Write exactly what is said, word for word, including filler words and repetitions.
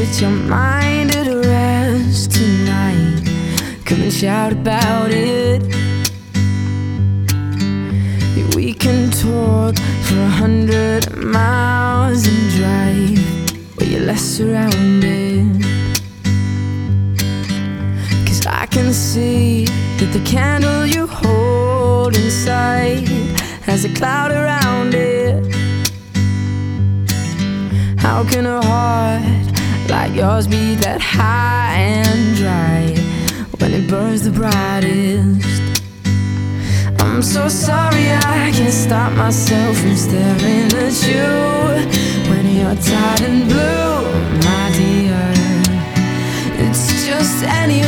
with your mind at rest tonight. Come and shout about it. Yeah, we can talk for a hundred miles and drive where you're less surrounded. Cause I can see that the candle you hold inside has a cloud around it. How can a heart like yours be that high and dry when it burns the brightest? I'm so sorry I can't stop myself from staring at you when you're tired and blue, my dear. It's just any